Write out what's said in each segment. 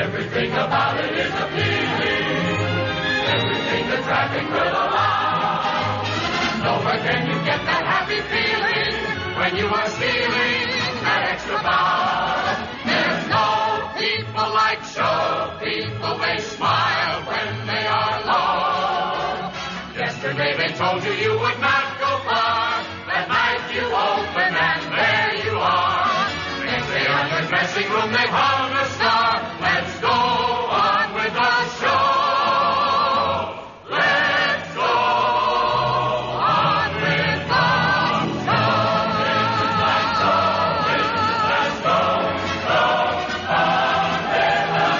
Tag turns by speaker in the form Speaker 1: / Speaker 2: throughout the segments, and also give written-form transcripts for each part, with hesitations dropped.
Speaker 1: Everything about it is appealing. Everything the traffic will allow. Nowhere can you get that happy feeling when you are stealing that extra bow. There's no people like show people. They smile when they are low. Yesterday they told you you would not go far. That night you open and there you are. Next day on the dressing room they hung a star. Let's go on with the show. Let's go on with the show. Let's go. Let's go. Go on with the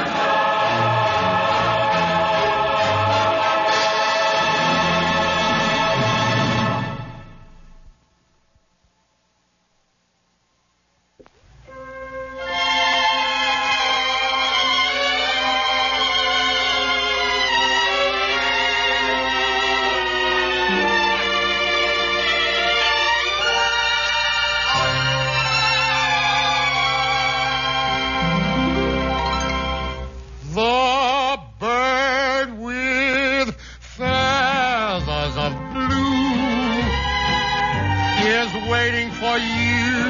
Speaker 2: The bird with feathers of blue is waiting for you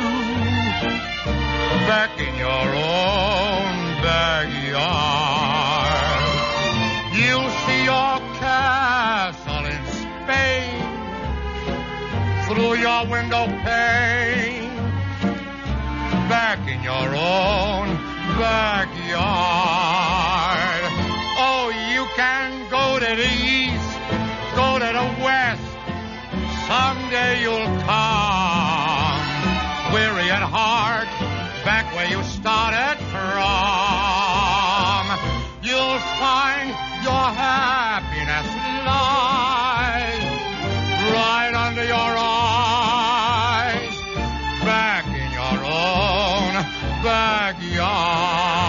Speaker 2: back in your own backyard. You'll see your castle in Spain through your window pane, back in your own backyard. Oh, you can go to the east, go to the west. Someday you'll come, weary at heart, back where you started from. You'll find your happiness lies right under your eyes, back in your own backyard.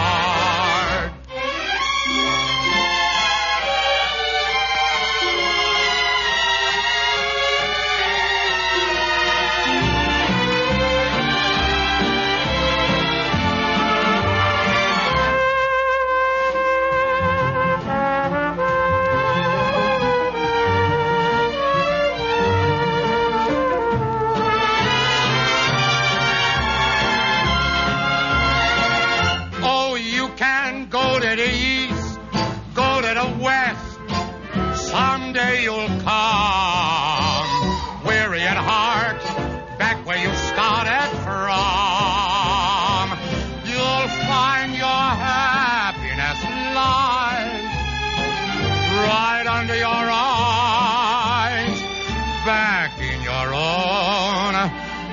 Speaker 2: Oh, you can go to the east, go to the west. Someday you'll come, weary at heart, back where you started from. You'll find your happiness lies right under your eyes, back in your own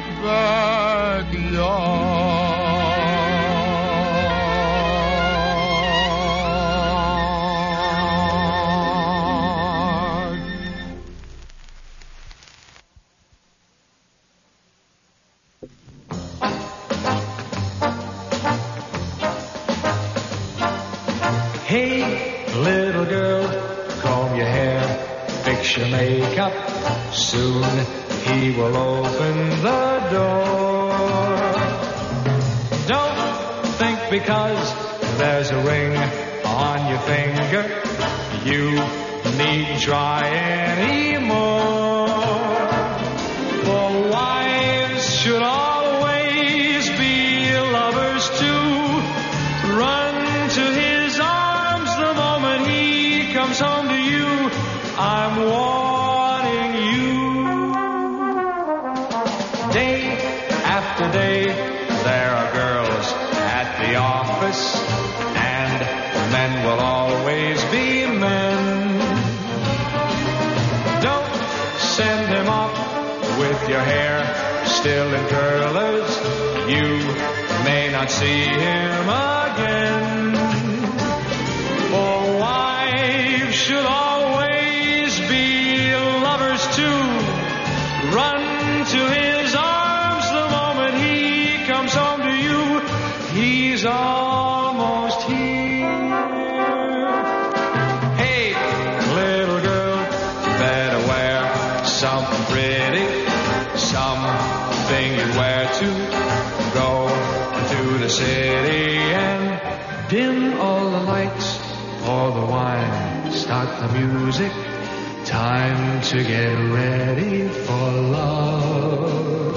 Speaker 2: backyard.
Speaker 3: Hey, little girl, comb your hair, fix your makeup. Soon he will open the door. Don't think because there's a ring on your finger, you needn't try anymore. For wives should always be lovers too. Run to his arms the moment he comes home to you. I'm warning you. Day after day, there are girls at the office, and men will always be men. Don't send him off with your hair still in curlers. You may not see him again. For wives should always be lovers too. Run to his arms the moment he comes home to you. He's almost here. Hey, little girl, better wear something pretty, something you wear to go to the city and Dim all the lights, pour the wine, start the music. Time to get ready for love.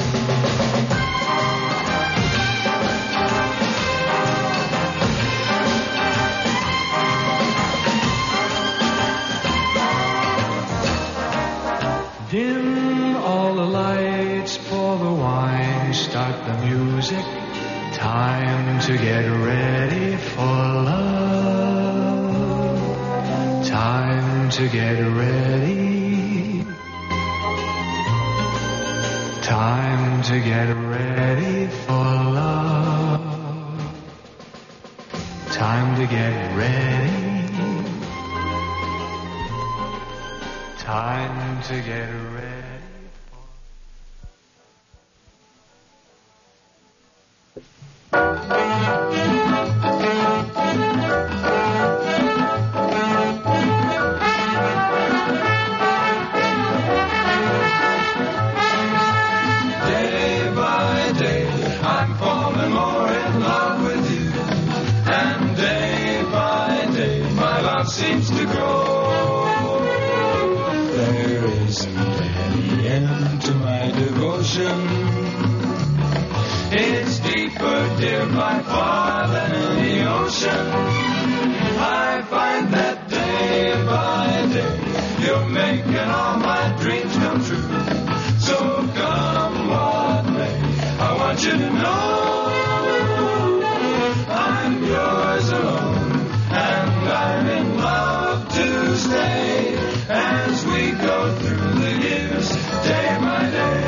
Speaker 3: Dim all the lights, pour the wine, start the music. Time to get ready for love. Time to get ready. Time to get ready for love. Time to get ready. Time to get ready.
Speaker 4: Seems to grow. There isn't any end to my devotion. It's deeper, dear, by far than any ocean. I find that day by day you're making all my dreams come true. So come what may, I want you to know I'm yours alone. And I'm in love to stay as we go through the years, day by day.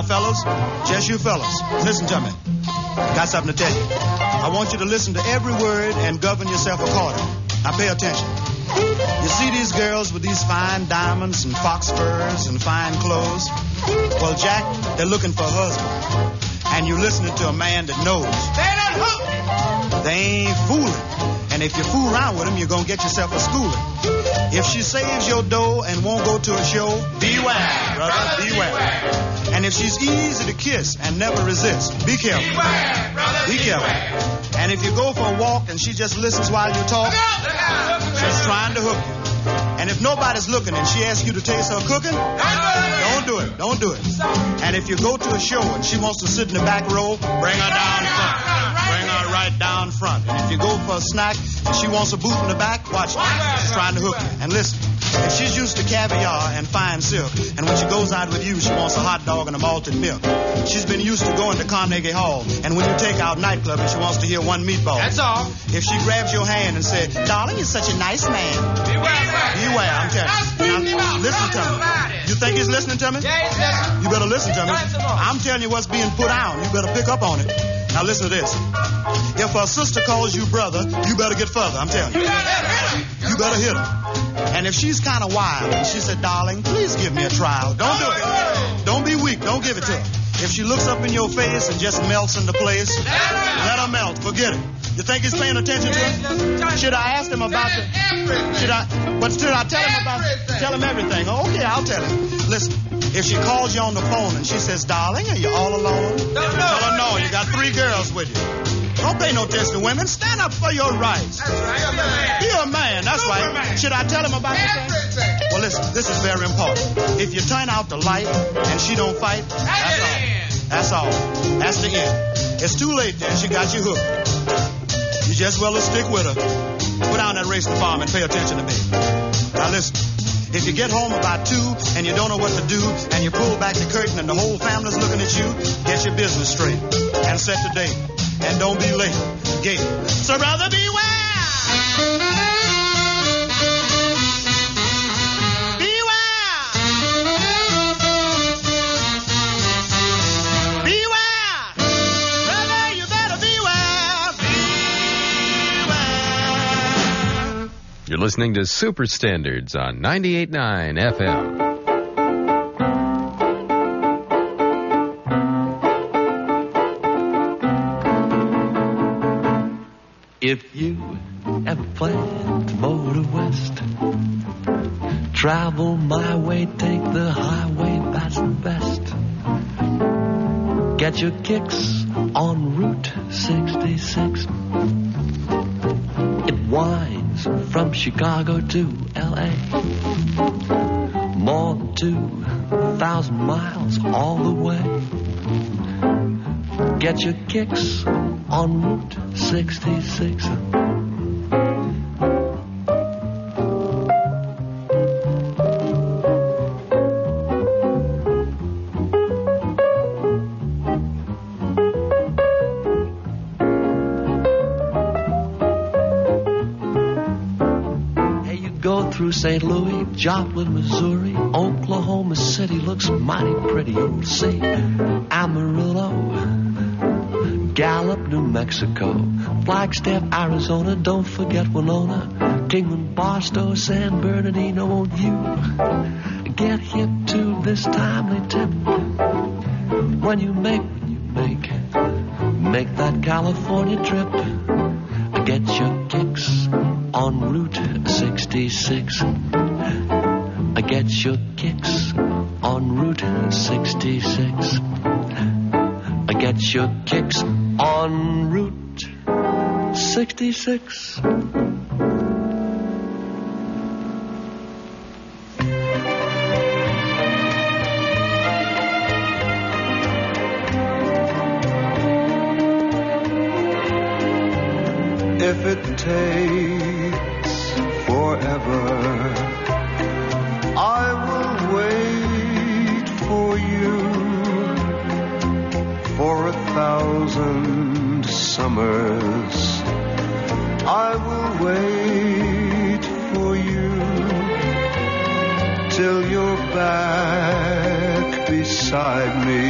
Speaker 5: Now, fellas, just you fellas, listen to me. Got something to tell you. I want you to listen to every word and govern yourself accordingly. Now, pay attention. You see these girls with these fine diamonds and fox furs and fine clothes? Well, Jack, they're looking for a husband. And you're listening to a man that knows.
Speaker 1: They done hooked.
Speaker 5: They ain't fooling. And if you fool around with them, you're going to get yourself a schooling. If she saves your dough and won't go to a show, beware, brother, beware. And if she's easy to kiss and never resists, be careful.
Speaker 1: Beware, brother,
Speaker 5: be careful. And if you go for a walk and she just listens while you talk, she's trying to hook you. And if nobody's looking and she asks you to taste her cooking, don't do it. Don't do it. And if you go to a show and she wants to sit in the back row, bring her down front. Bring her right down front. And if you go for a snack and she wants a boot in the back, watch her. She's trying to hook you. And listen, if she's used to caviar and fine silk, and when she goes out with you, she wants a hot dog and a malted milk. She's been used to going to Carnegie Hall, and when you take out nightclub and she wants to hear one meatball.
Speaker 1: That's all.
Speaker 5: If she grabs your hand and said, darling, you're such a nice man. Beware, I'm telling you. Now, listen to me. You think he's listening to me?
Speaker 1: Yeah, he's listening.
Speaker 5: You better listen to me. I'm telling you what's being put on. You better pick up on it. Now listen to this. If her sister calls you brother, you better get further, I'm telling you. You better hit her. And if she's kind of wild and she said, darling, please give me a trial, don't do it. Don't be weak. Don't give it to her. If she looks up in your face and just melts into place, let her melt. Forget it. You think he's paying attention to it? Should I ask him about the... Should I tell him about... Tell him everything. Oh, okay, I'll tell him. Listen, if she calls you on the phone and she says, darling, are you all alone? Tell her no, you got 3 girls with you. Don't pay no attention to women. Stand up for your rights.
Speaker 1: That's right.
Speaker 5: Be a man. That's right. Should I tell him about the thing? Well, listen, this is very important. If you turn out the light and she don't fight, that's all. That's the end. It's too late then. She got you hooked. You just well to stick with her. Put down that race to farm and pay attention to me. Now listen. If you get home about 2 and you don't know what to do and you pull back the curtain and the whole family's looking at you, get your business straight and set the date. And don't be late. Gate. So brother, beware. Beware. Beware. Brother, you better beware. Beware.
Speaker 6: You're listening to Super Standards on 98.9 FM.
Speaker 7: If you ever plan to motor west, travel my way, take the highway, that's the best. Get your kicks on Route 66. It winds from Chicago to L.A. More than 2,000 miles all the way. Get your kicks on Route 66. Hey, you go through St. Louis, Joplin, Missouri, Oklahoma City looks mighty pretty. You'll see Amarillo, Gallup, New Mexico, Flagstaff, Arizona, don't forget Winona, Kingman, Barstow, San Bernardino, won't you get hip to this timely tip? When you make that California trip, get your kicks on Route 66. Get your kicks on Route 66. Get your kicks on Route 66.
Speaker 4: If it takes forever, I will wait for you for 1,000 summers. I will wait for you till you're back beside me,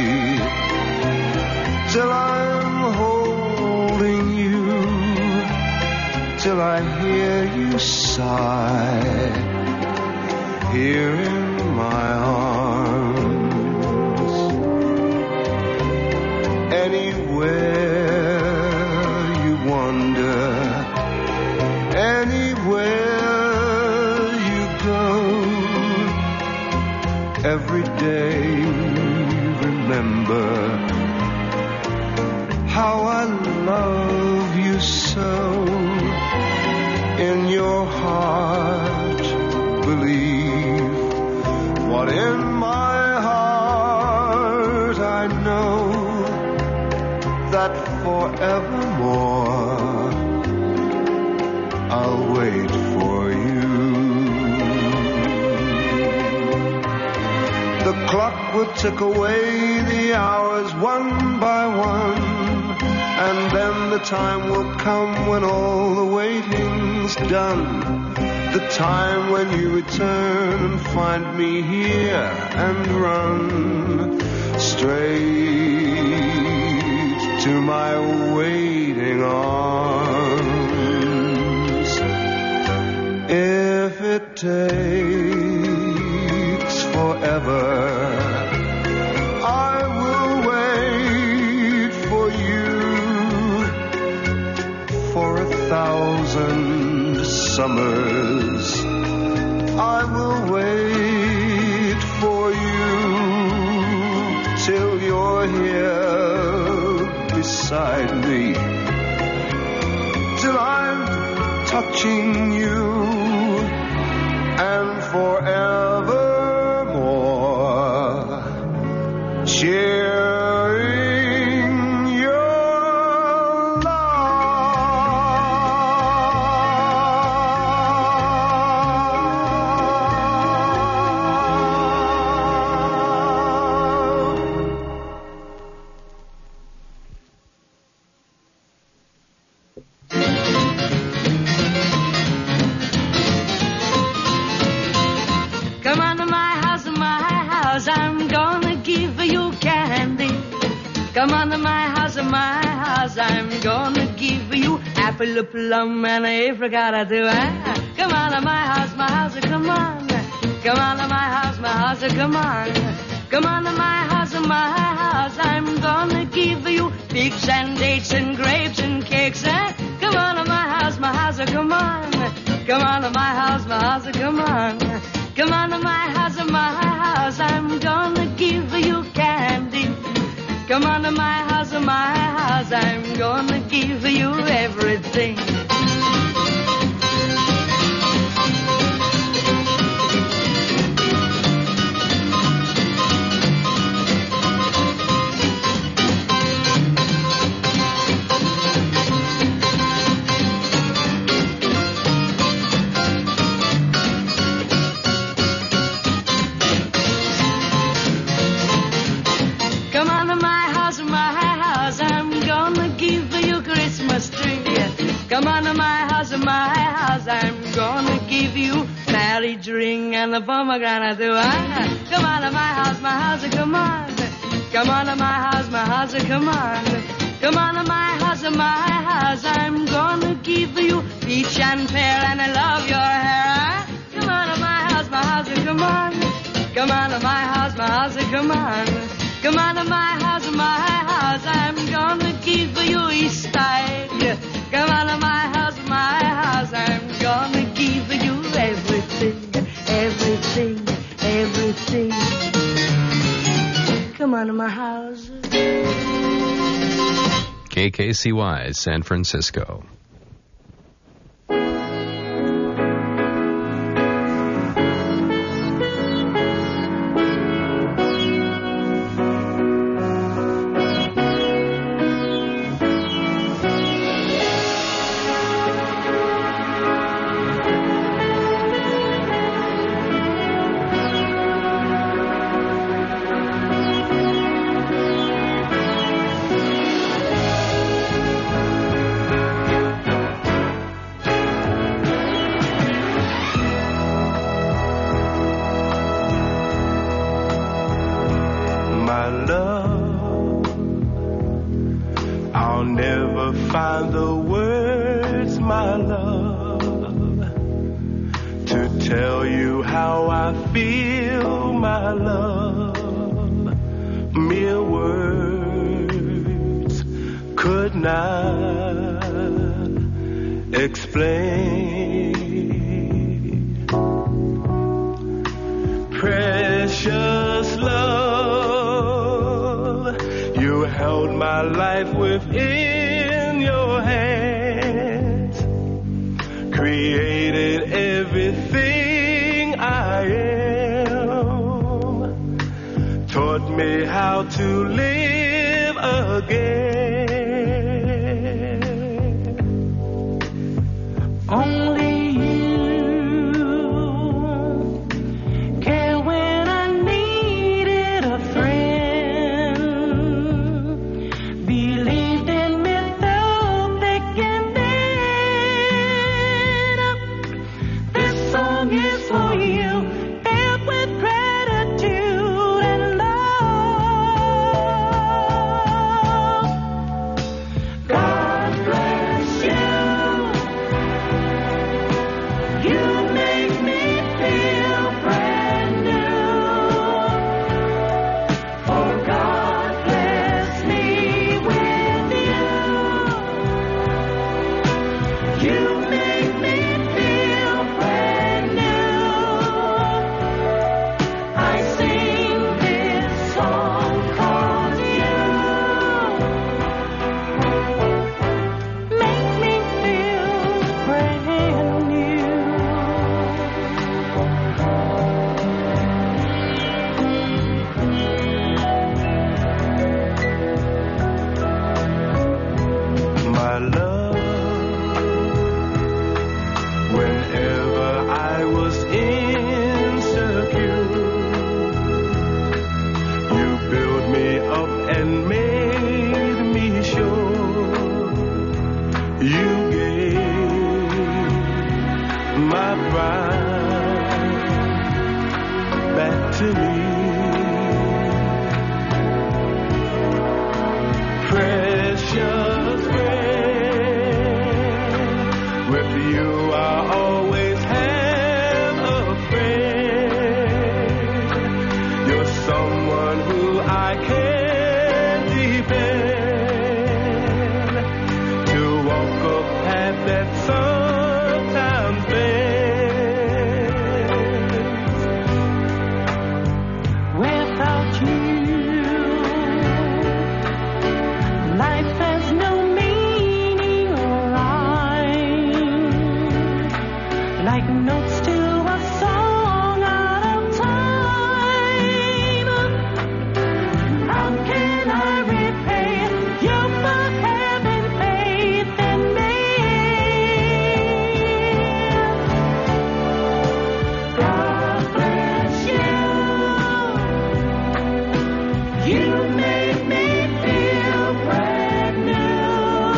Speaker 4: till I'm holding you, till I hear you sigh here in my arms. Anywhere you wander, anywhere you go, every day remember how I love you so. In your heart believe what in my heart I know, that forevermore I'll wait for you. The clock will tick away the hours one by one, and then the time will come when all the waiting's done. The time when you return and find me here and run straight to my waiting arms. If it takes forever, I will wait for you for 1,000 summers. I will wait for you till you're here beside me, till I'm touching you, and forevermore cheering your
Speaker 8: Come on to my house, I'm gonna give you apple, a plum, and a apricot too. Come on to my house, come on. Come on to my house, come on. Come on to my house, I'm gonna give you figs and dates and grapes and cakes. Come on to my house, come on. Come on to my house, come on. Come on to my house, I'm gonna give you candy. Come on to my house, I'm gonna give you everything. Come on to my house, I'm gonna give you marriage ring and a pomegranate too. Come on to my house, come on. Come on to my house, come on. Come on to my house, I'm gonna give you peach and pear and I love your hair. Come on to my house, come on. Come on to my house, come on. Come on to my house, I'm gonna give you East egg. Come on to my house, I'm gonna give you everything, everything, everything. Come on to my house.
Speaker 6: KKCY, San Francisco.
Speaker 4: cannot explain. Precious love, you held my life within your hands, created everything I am, taught me how to live again.
Speaker 9: Only you care when I needed a friend. Believed in me through thick and thin. This song is for you, filled with gratitude and love. God bless you. You make me feel brand new. For God bless me with you. You make me feel brand new. I sing this song 'cause you make me feel brand new.
Speaker 4: My love, whenever I was insecure, you built me up and made me sure. You gave my pride back to me. Precious friend, with you I always have a friend. You're someone who I can depend to walk a path that sometimes bends.
Speaker 9: Without you, life has no meaning or rhyme, like notes to a song out of time. How can I repay you for having faith in me? God bless you. You make me feel brand new.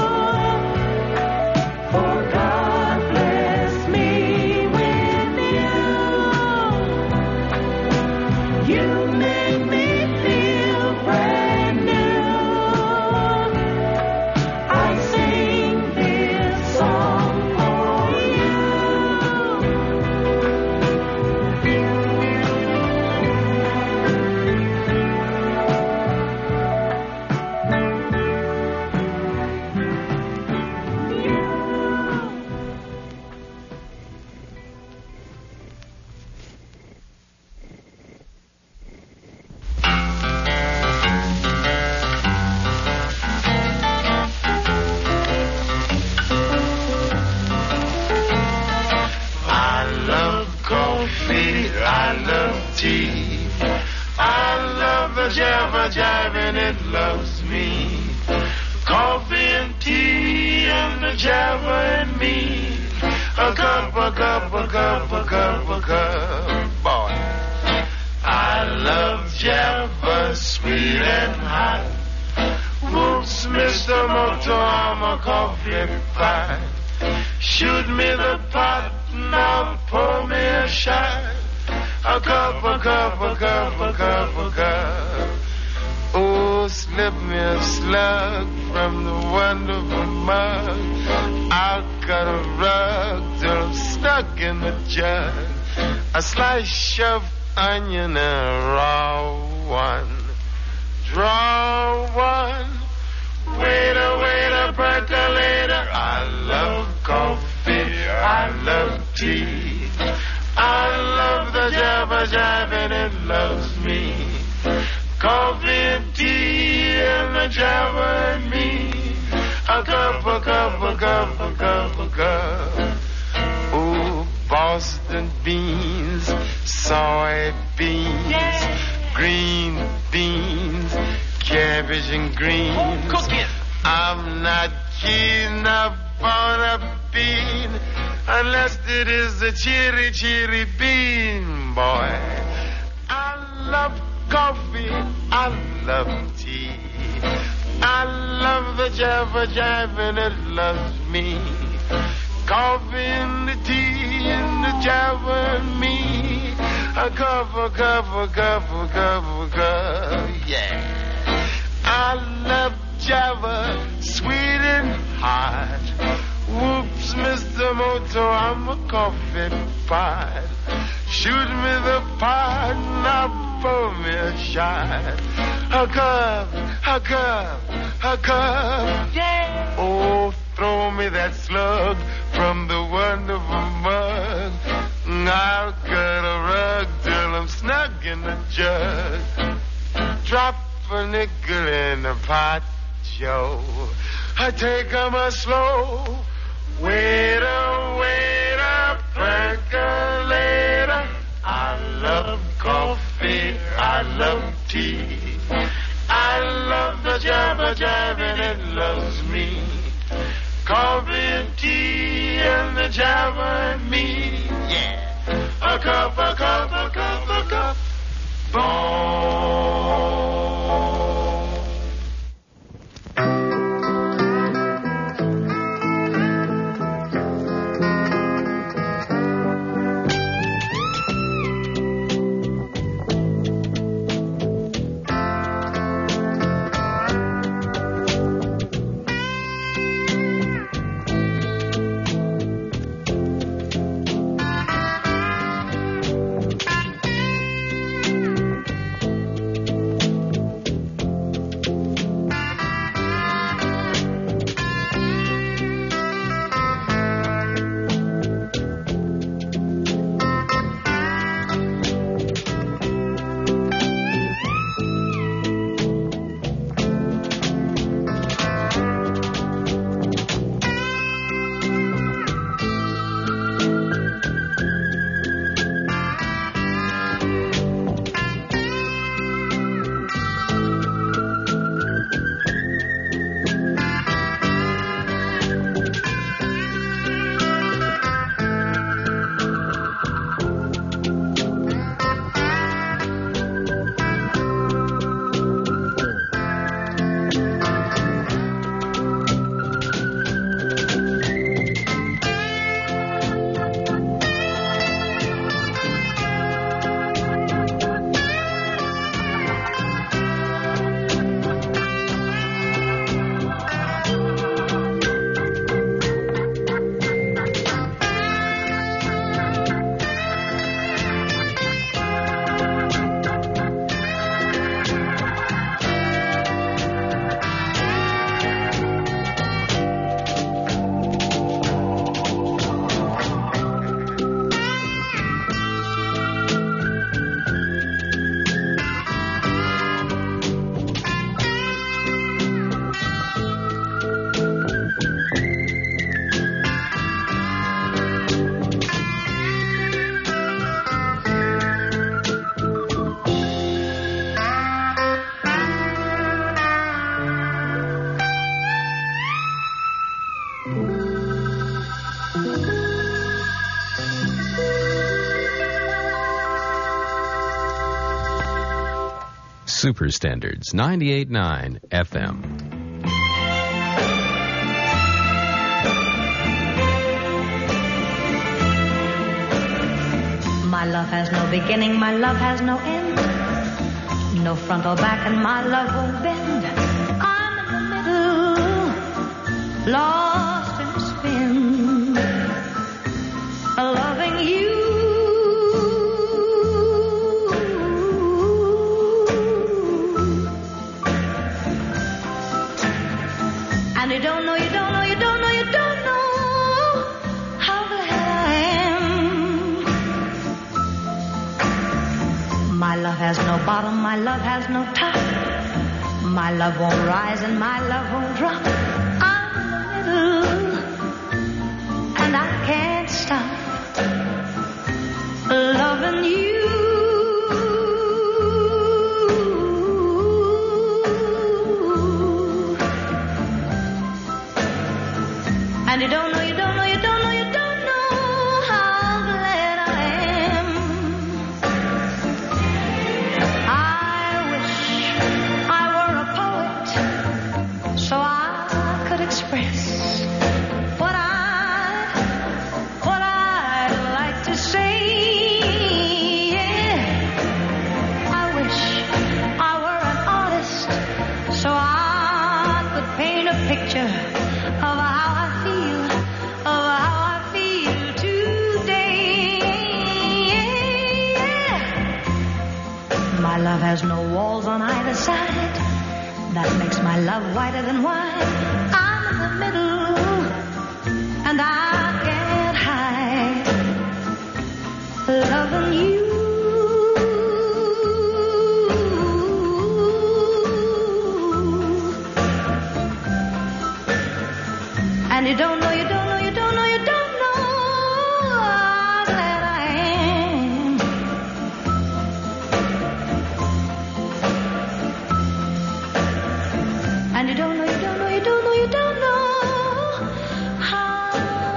Speaker 9: For God bless me with you. You make me feel brand new. I sing this song for you.
Speaker 4: I love coffee, I love tea, I love the Java Jive and it loves me. Coffee and tea and the Java and me. A cup, a cup, a cup, a cup, a cup, boy. I love Java, sweet and hot. Whoops, Mr. Moto, I'm a coffee pot. Shoot me the pot, now pour me a shot. A cup, a cup, a cup, a cup, a cup. Oh, slip me a slug from the wonderful mug. I'll cut a rug till I'm stuck in the jug. A slice of onion and a raw one. Draw one. Waiter, waiter,
Speaker 10: tea. I love the jabba jive and it loves me. Coffee and tea and the jabba and me. A cup, a cup, a cup, a cup, a cup. Oh, Boston beans, soybeans, green beans, cabbage and greens.
Speaker 11: Oh, cook it.
Speaker 10: I'm not keen upon a bean unless it is a cheery, cheery bean, boy. I love coffee, I love tea. I love the jabba jive and it loves me. Coffee and the tea and the jabba and me. A cup, a cup, a cup, a cup, a cup, yeah. I love jabba, sweet and hot. Whoops, Mr. Moto, I'm a coffee pot. Shoot me the pot, now pour me a shot. A cup, a cup, a cup, yeah. Oh, throw me that slug from the wonderful mug. I'll cut a rug till I'm snug in the jug. Drop a nickel in the pot, Joe. I take 'em a slow. Waiter, percolator. I love coffee, I love tea. I love the jabba jive and it loves me. Coffee and tea and the jabba and me. Yeah. A cup, a cup, a cup, a cup. Boom.
Speaker 6: Super Standards 98.9 FM.
Speaker 9: My love has no beginning, my love has no end. No front or back, and my love won't bend. I'm in the middle, lost in a spin, loving you. And you don't know how glad I am my love has no top. My love won't rise and my love won't drop. I'm in the middle, and I can't stop loving you. And you don't know, you don't know, you don't know, you don't know how glad I am. I wish I were a poet so I could express what I'd like to say. I wish I were an artist so I could paint a picture of how I feel today. My love has no walls on either side. That makes my love whiter than wine. I'm in the middle, and I can't hide loving you. And you don't know, you don't know, you don't know, you don't know how glad I am. And you don't know, you don't know, you don't know, you don't know how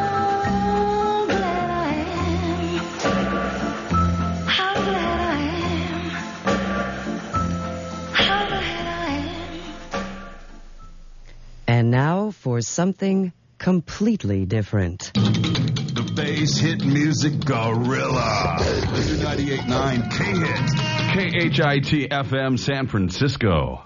Speaker 9: glad I am. How glad I am. How glad I am.
Speaker 11: And now for something completely different.
Speaker 12: The bass hit music gorilla. 98.9 K-Hit.
Speaker 13: KHIT FM San Francisco.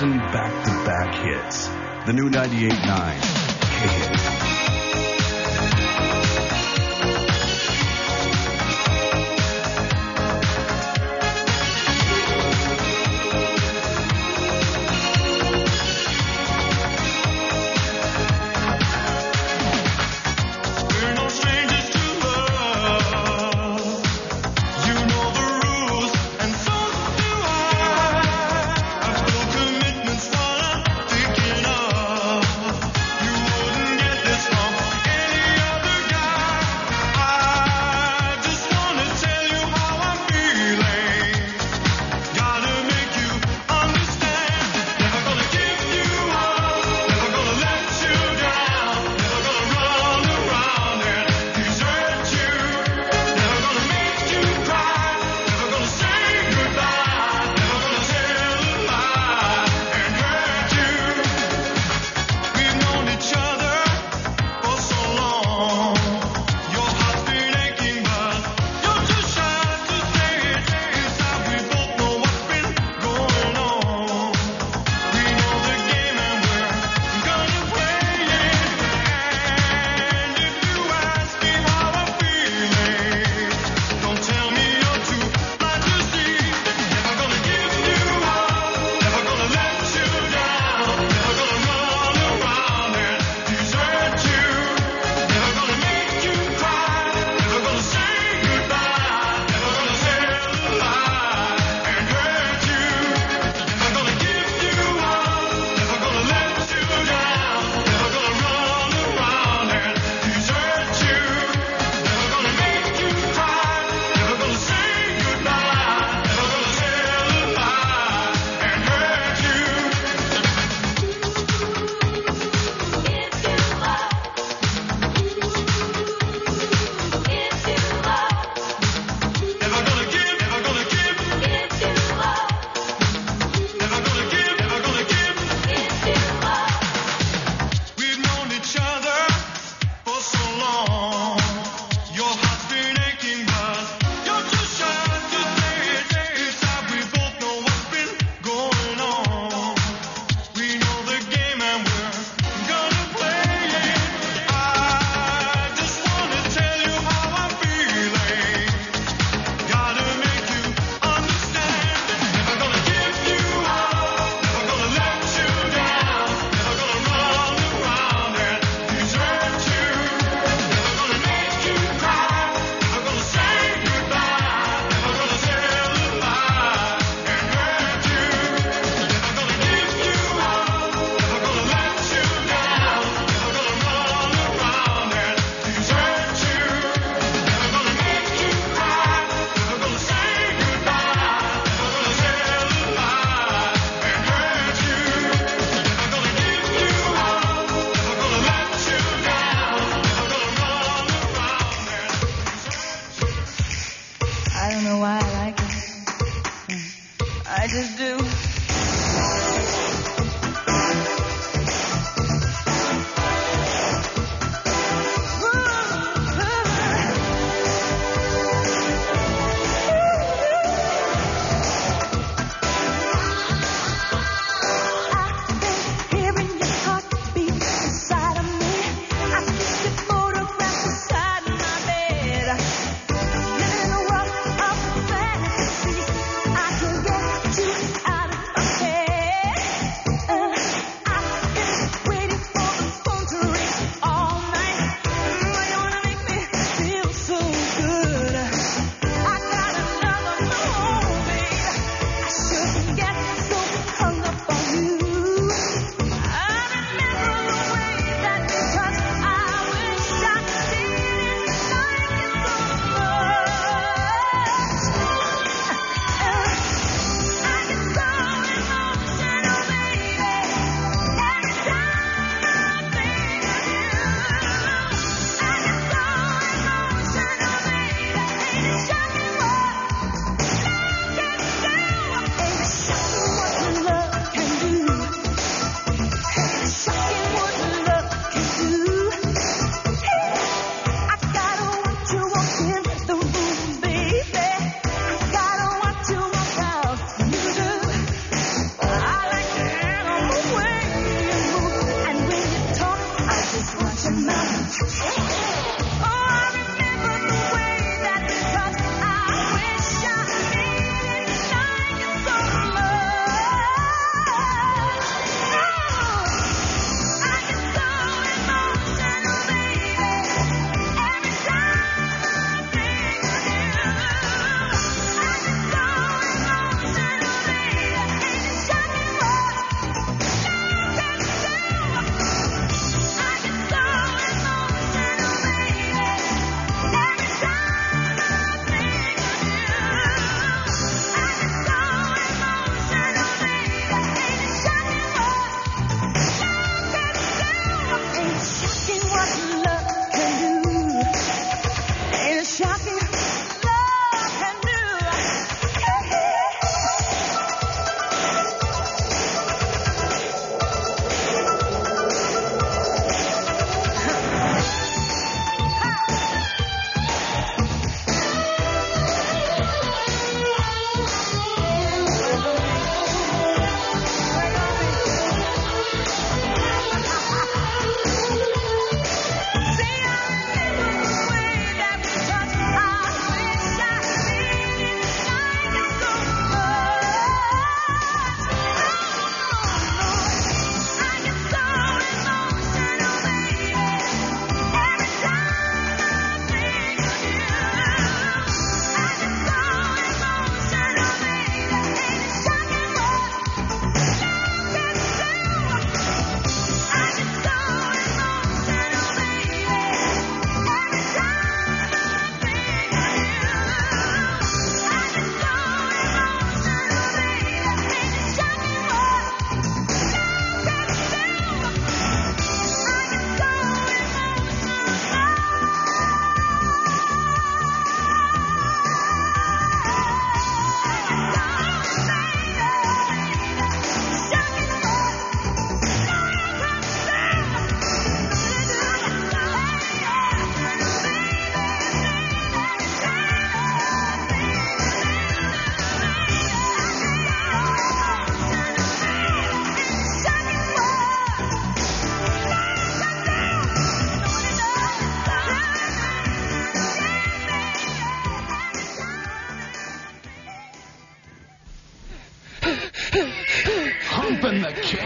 Speaker 12: dozen back-to-back hits. The new 98.9 K-Hits.
Speaker 4: Commitments all I'm thinking of. You wouldn't get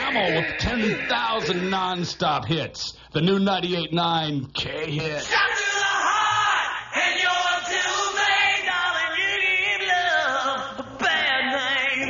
Speaker 13: Camel with 10,000 non-stop hits. The new 98.9 K-Hit.
Speaker 1: Shot to the heart, and you're too late, darling. You give love a bad name.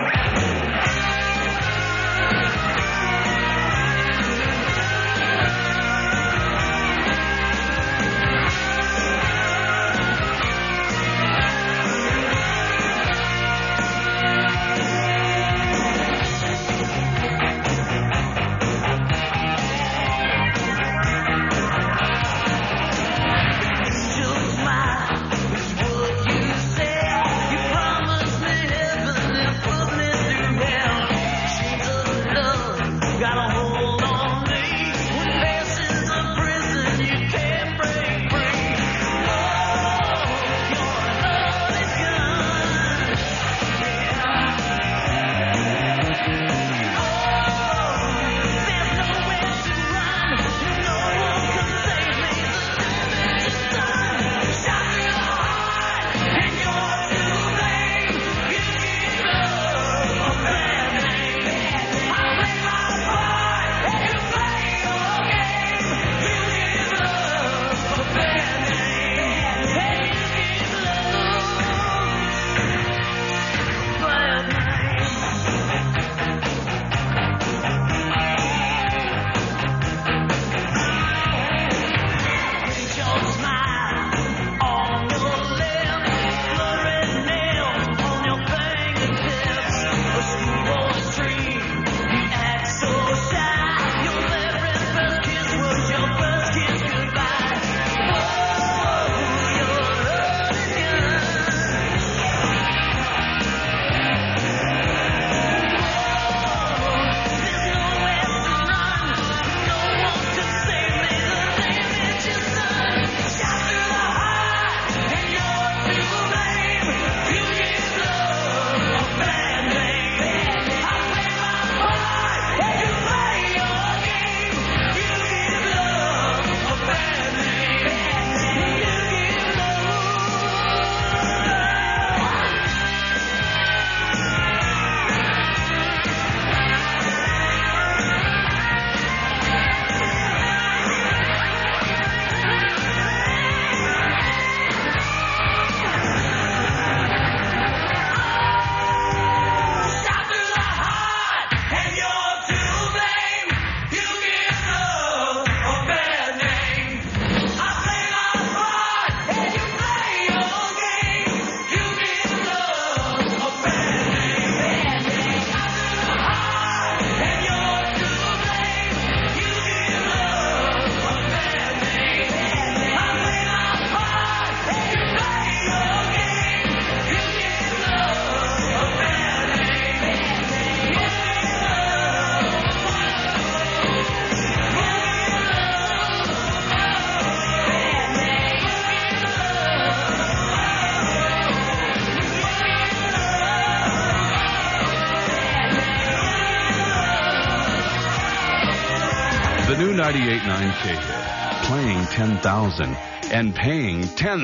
Speaker 13: The new 98.9 K-Hit, playing 10,000 and paying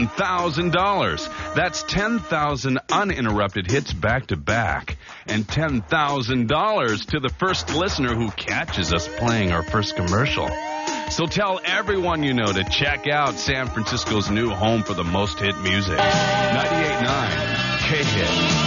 Speaker 13: $10,000. That's 10,000 uninterrupted hits back to back, and $10,000 to the first listener who catches us playing our first commercial. So tell everyone you know to check out San Francisco's new home for the most hit music. 98.9 K-Hit.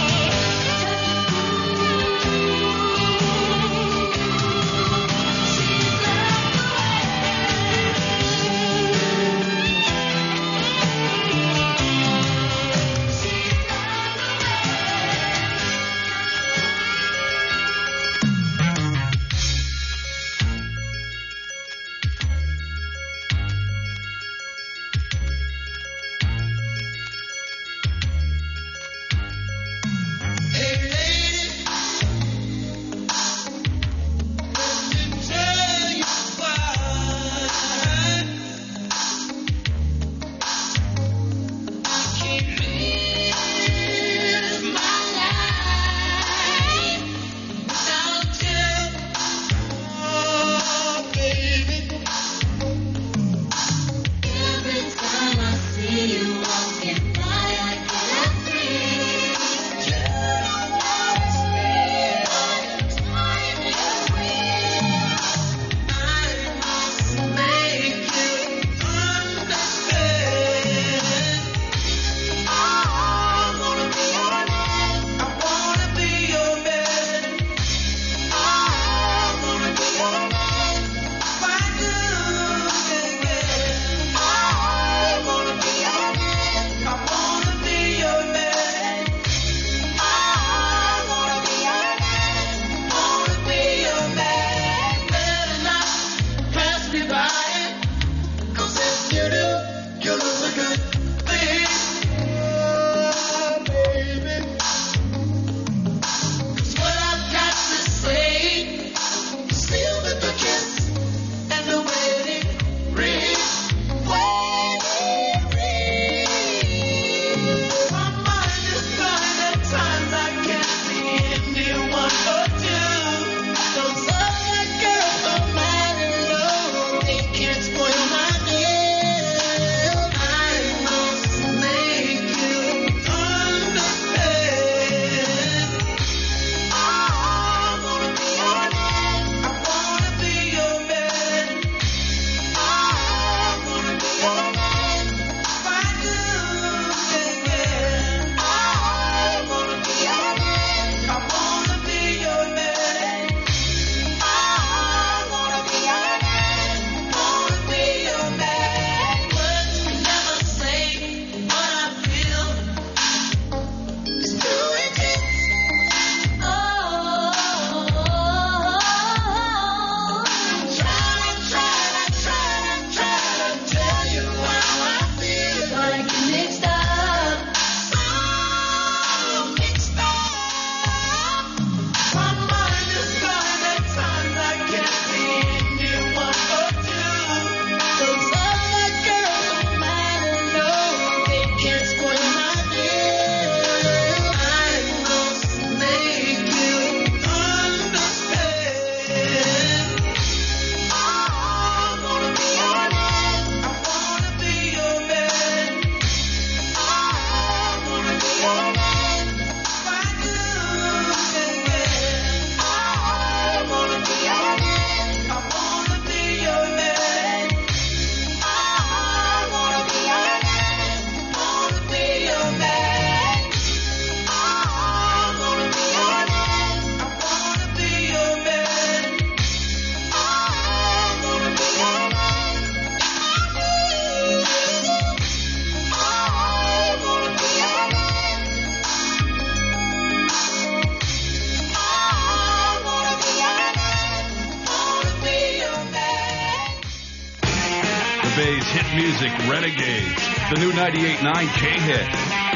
Speaker 13: Bay's hit music renegades. The new 98.9 K-Hit.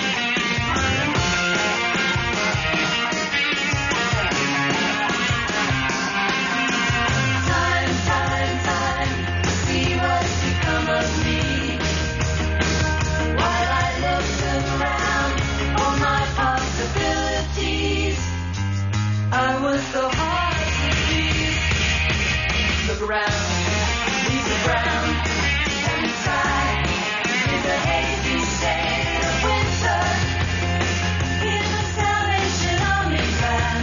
Speaker 14: I was so hard to please. Look around, leaves are brown, and the sky is a hazy shade of winter. Here's the Salvation Army band.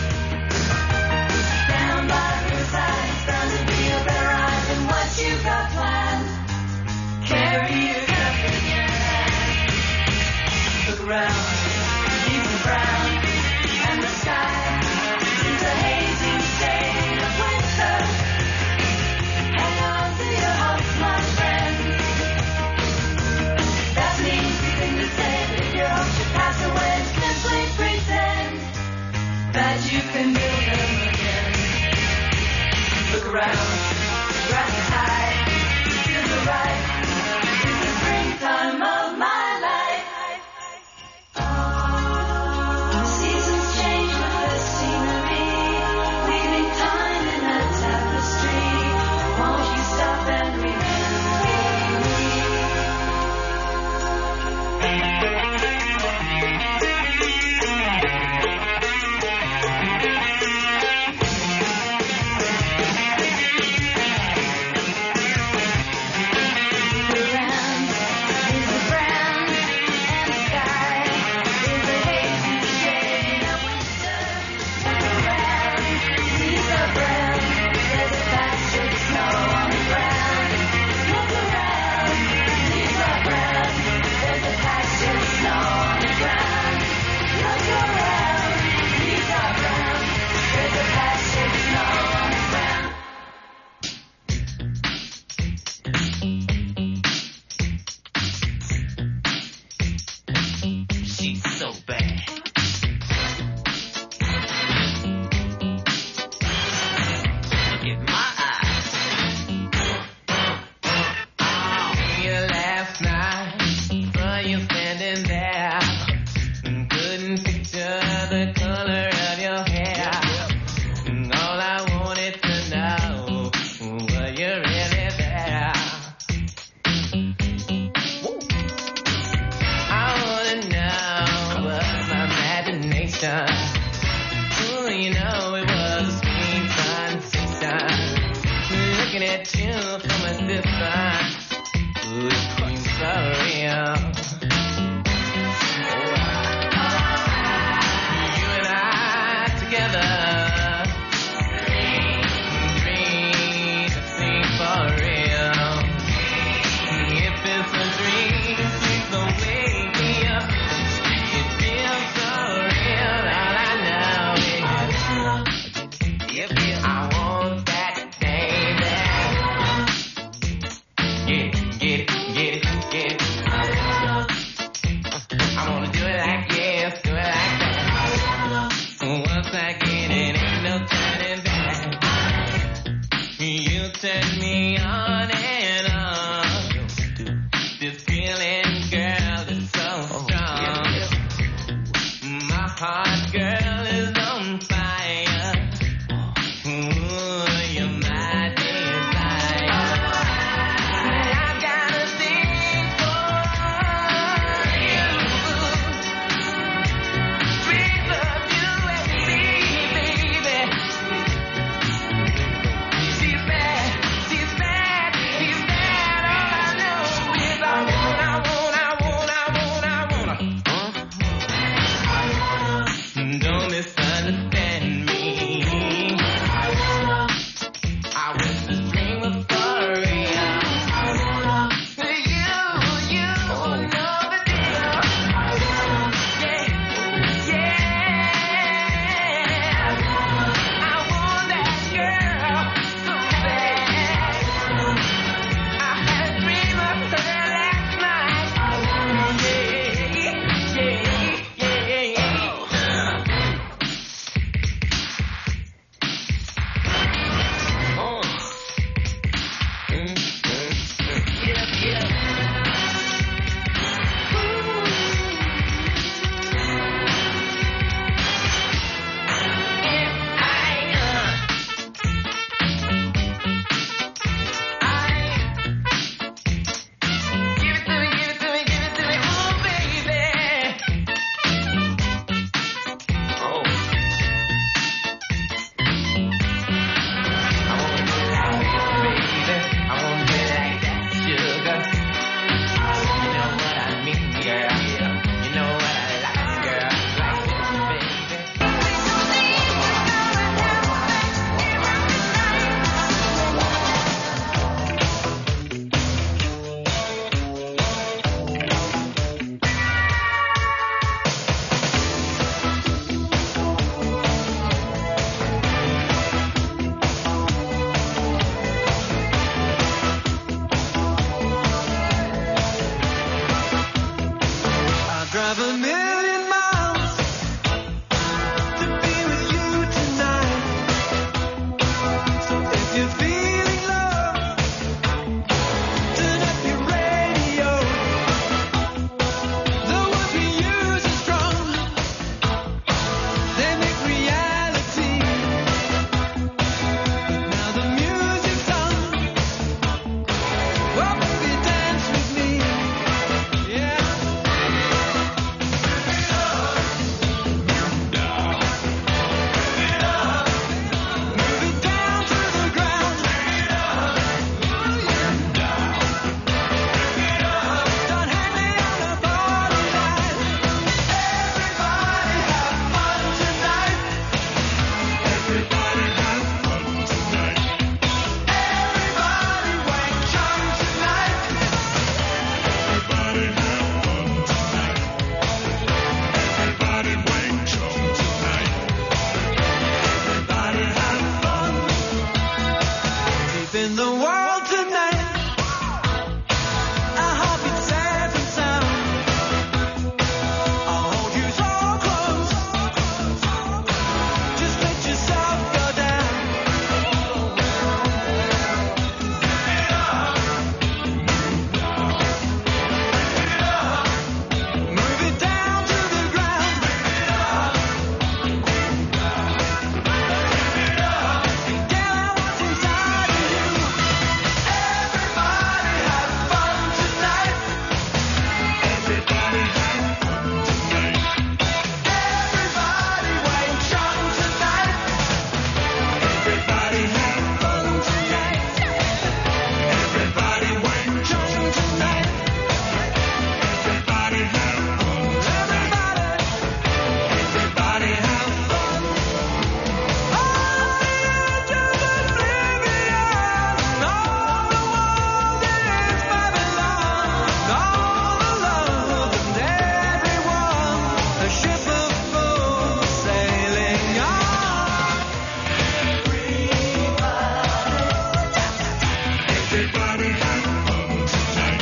Speaker 14: Down by the riverside, it's bound to be a better ride than what you've got planned. Carry your cup in your hand. Look around, leaves are brown, and the sky is a hazy shade of winter. Hang on to your hopes, my friend. That's an easy thing to say, but if your hopes should pass away, simply pretend that you can build them again. Look around, grass is high, feels alright. It's the springtime of my life. Seasons change with the scenery, weaving time in a tapestry. Won't you stop and remember me? The land is a brand, and the sky is a hazy shade of winter. Look around, leaves are brown, there's a patch of snow on the ground. Look around, leaves are brown, there's a patch of snow on the ground. Look around, leaves are brown, there's a patch of snow on the ground.
Speaker 15: She's so bad. Look at my eyes. Oh, you last night, saw you standing there. Couldn't picture the color of your hair. All I wanted to know, were you really there? I wanna know, was my imagination? Ooh, you know it was a sweet sensation. Looking at you from a distance, ooh, it seems so real. You and I together, dream to sing for real. If it's a dream, please don't wake me up. It feels so real. All I know is, I want that baby. Get it, get it, get it. I wanna do it like this, do it like that. Once I get it, ain't no turning back. You turn me on and on. This feeling, girl, is so strong. My heart, girl, is on fire. Ooh, you're my desire. I've got a thing for you. Dreams of you and me, baby. She's bad,
Speaker 4: up in the world tonight. I hope it's safe and sound. I'll hold you so close. Just let yourself go down. Move it down to the ground. Get out what's inside of you. Everybody have fun tonight. Everybody have fun tonight. Everybody wait young tonight. Everybody have fun tonight. Everybody wait young tonight. Everybody have fun. Everybody have fun. On the edge of oblivion, all the world is Babylon. All the love and everyone, a ship of fools sailing on. Everybody have fun tonight.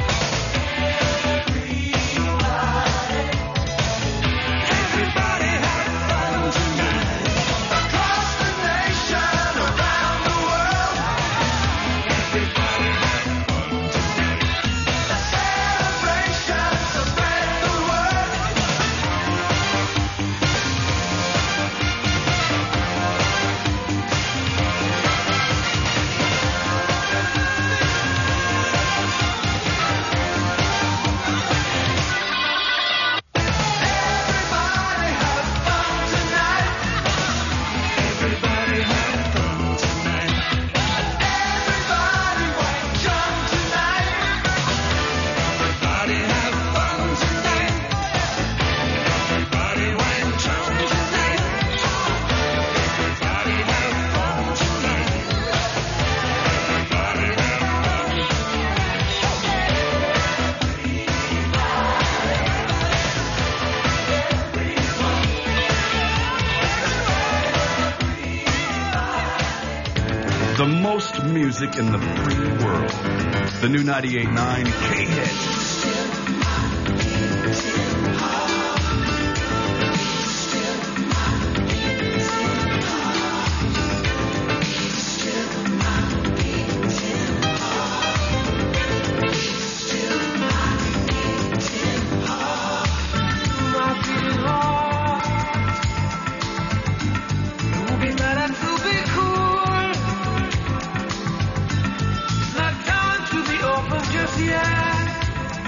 Speaker 4: Everybody have fun tonight. Across the nation, around the world. Everybody have fun tonight. A celebration to spread the word. Everybody have fun tonight. Everybody have fun tonight. Everybody wait young tonight. Everybody have fun tonight. Everybody wait young tonight. Everybody have fun tonight. Everybody have
Speaker 12: The most music in the free world. The new 98.9 K-Hit.
Speaker 4: Just yet.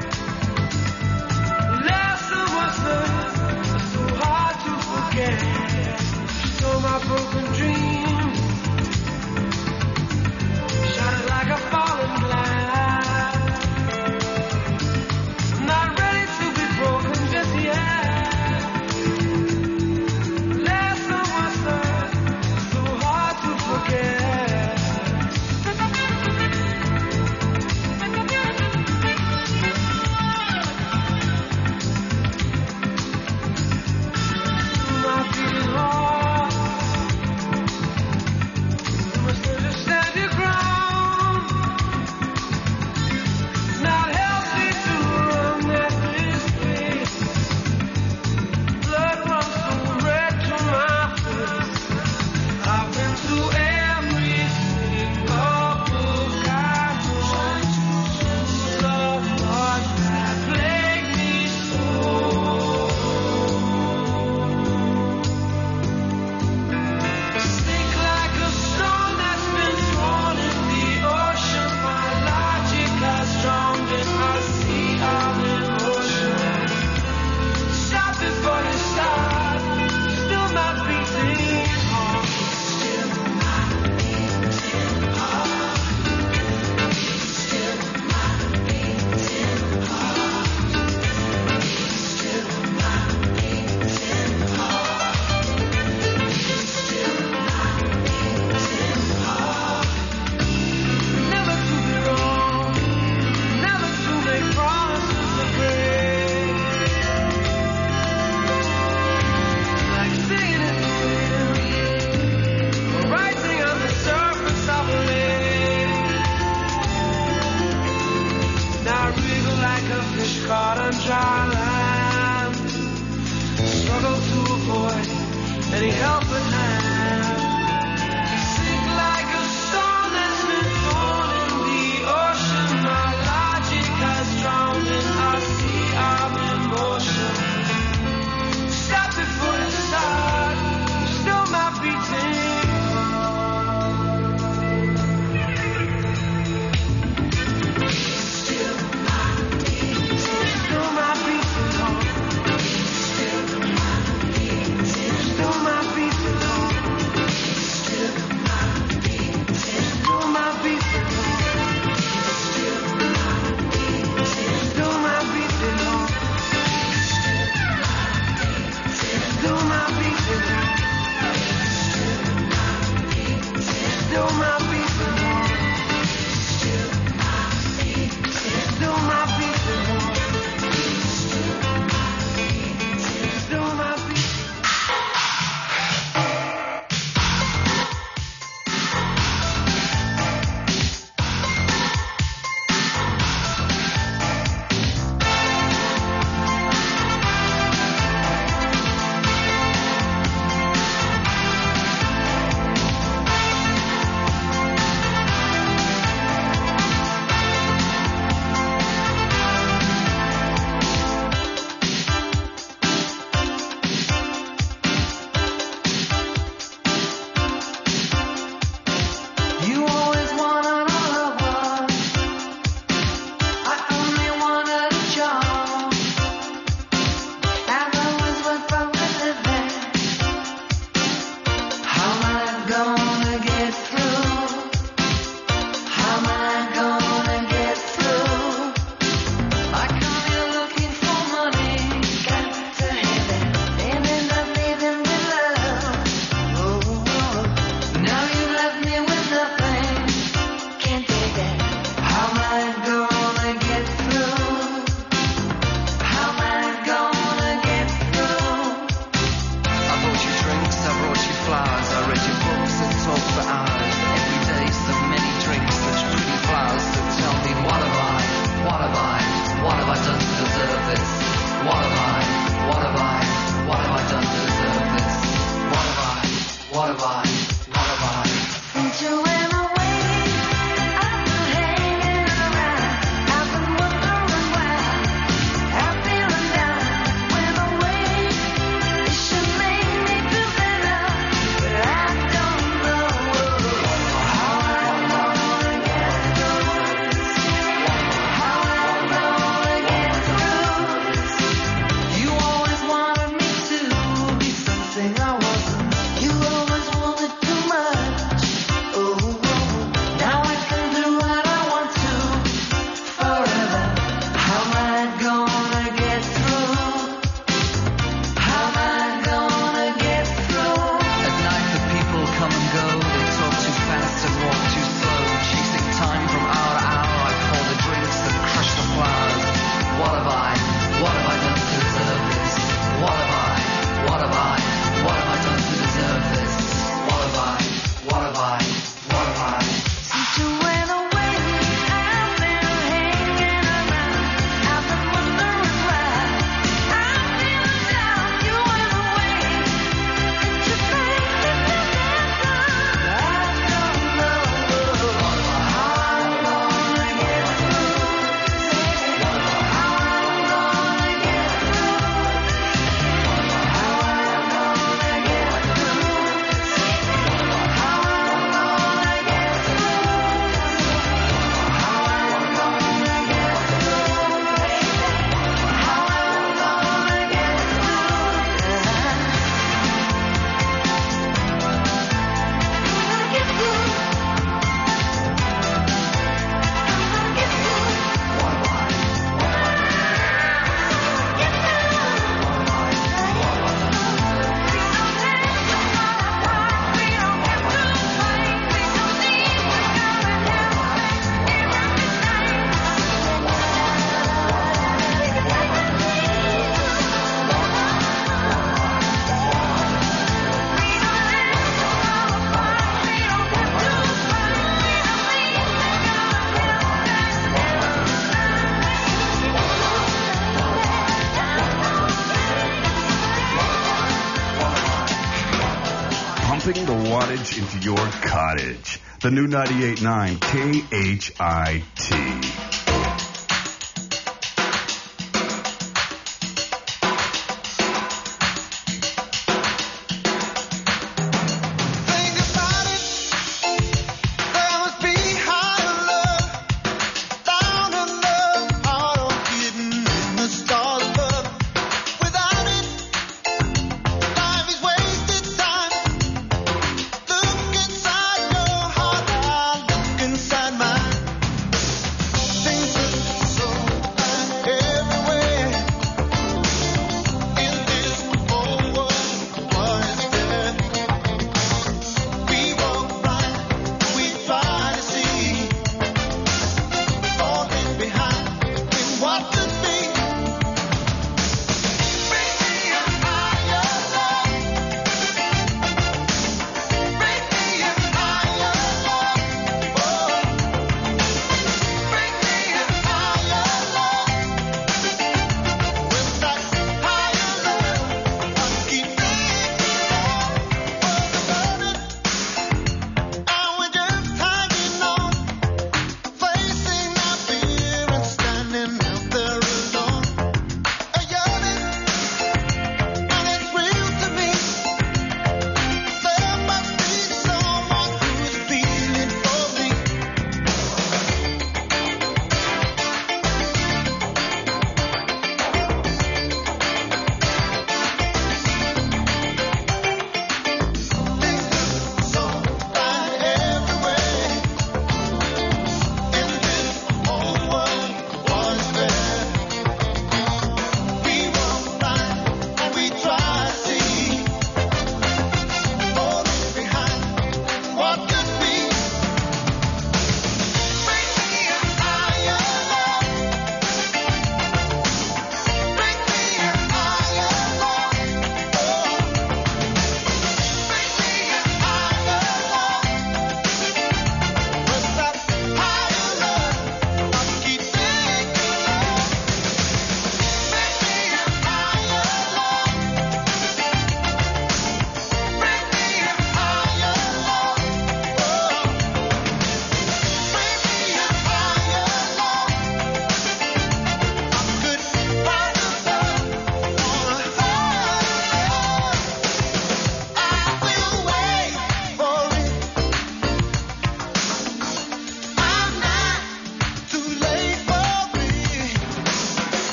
Speaker 12: barge into your cottage. The new 98.9 KHIT.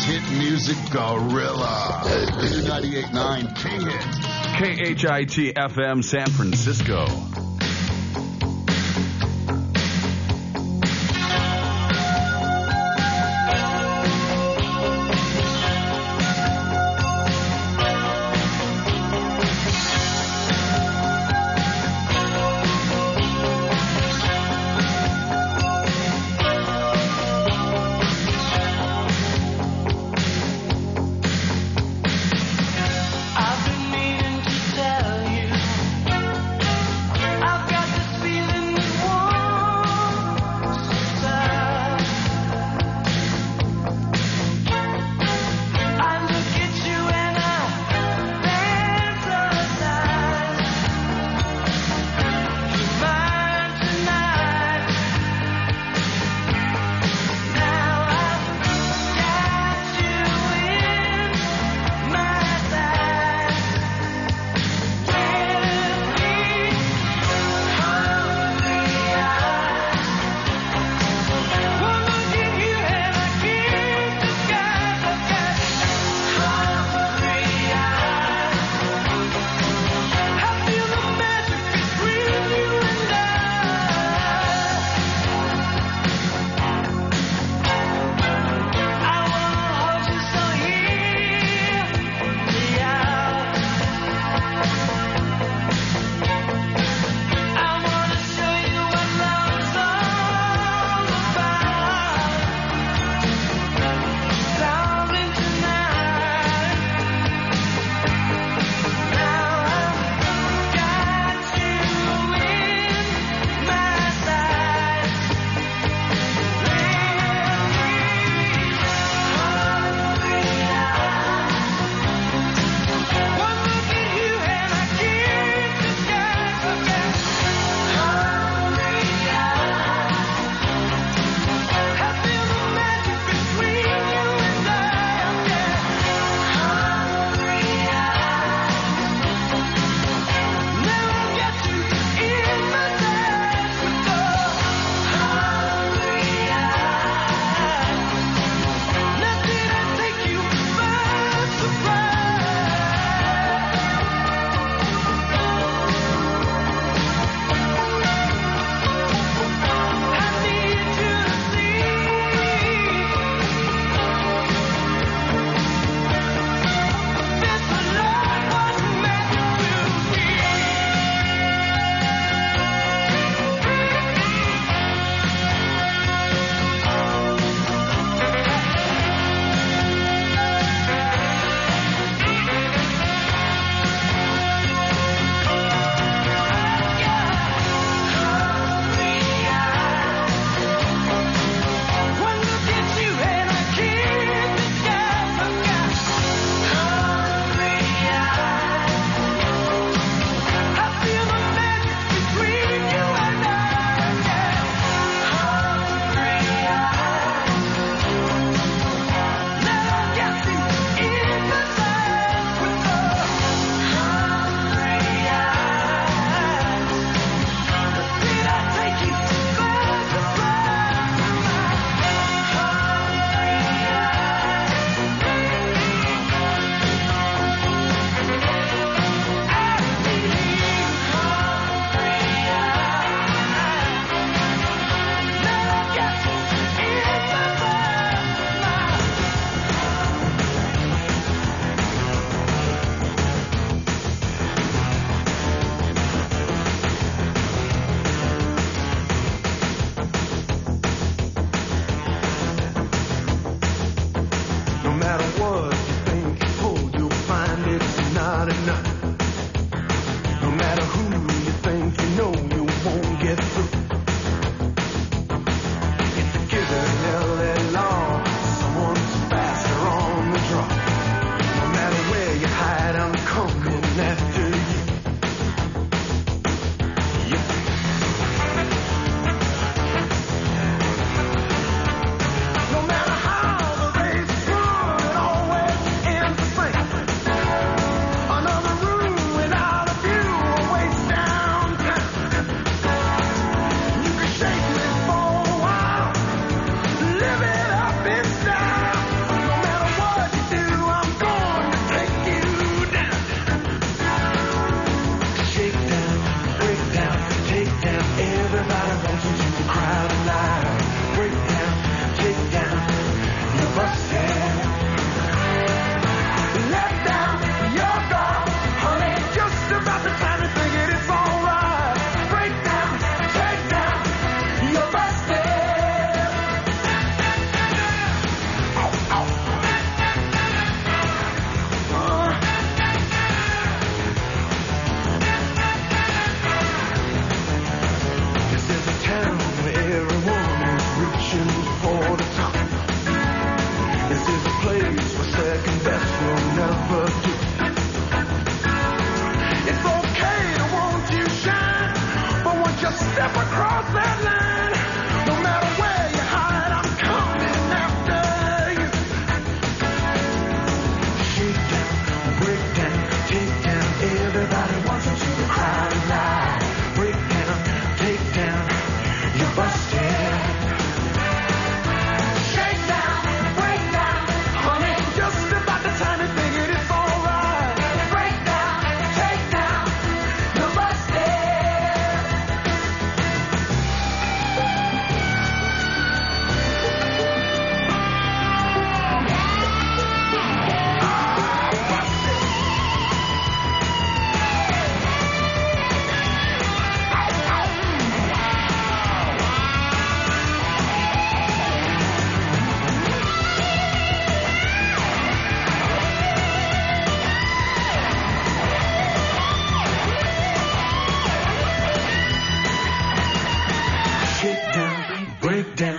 Speaker 12: hit music gorilla. The new 98.9 K-Hit.
Speaker 13: KHIT FM San Francisco.
Speaker 15: I've been meaning to tell you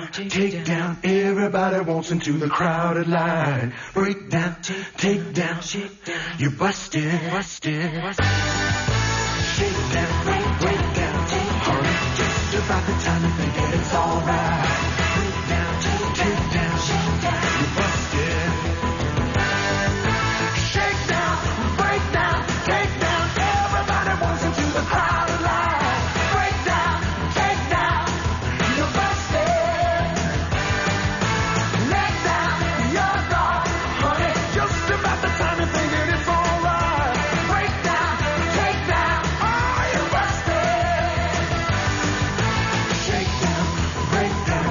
Speaker 4: down, take down. Everybody wants into the crowded line. Break down, take down. You busted. Shake down, break down. Hurry, just about the time you think that it's alright. Break down, take down. You busted. Shake down, break down, take down. Everybody wants into the crowded line. Break down, take down. You busted. Let down your guard, honey. Just about the time you think that it's alright. Break down, take down. Oh, you busted. Shake down, break down.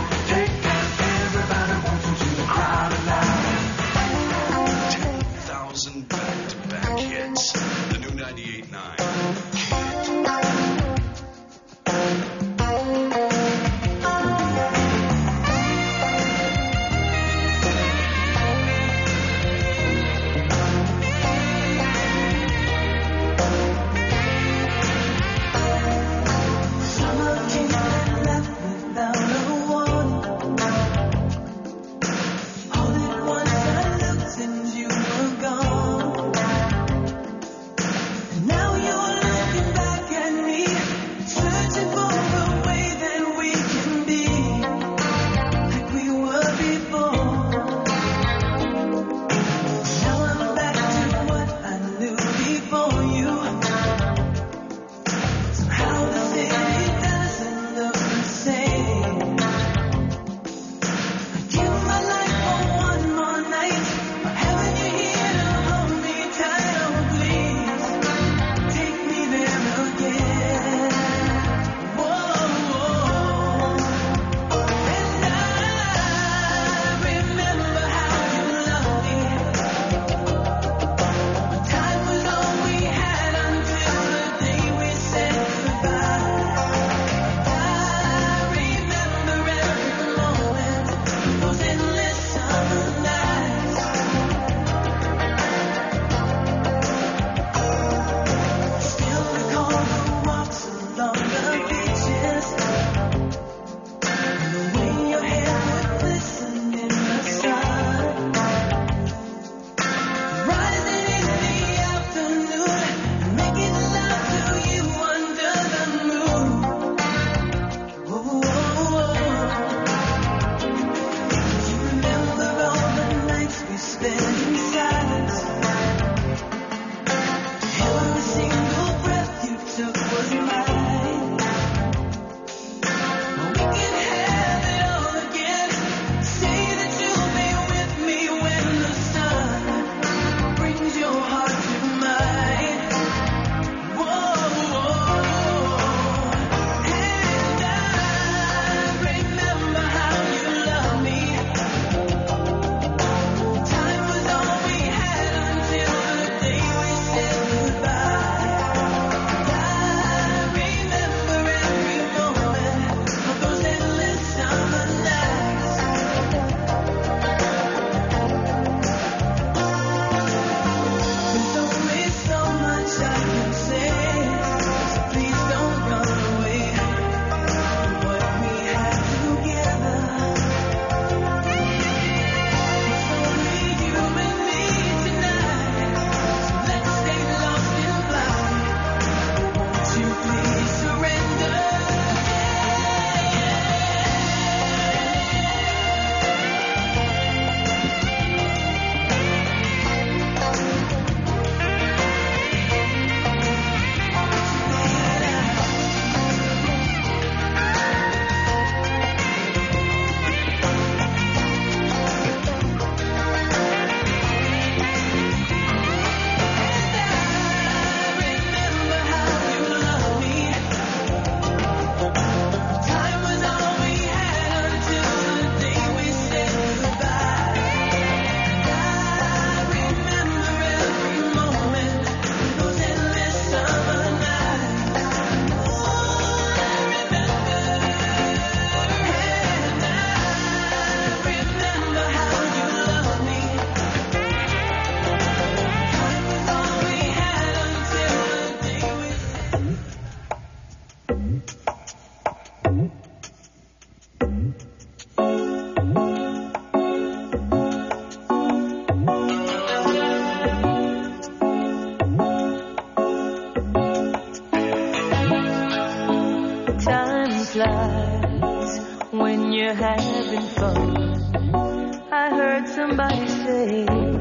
Speaker 8: when you're having fun. I heard somebody say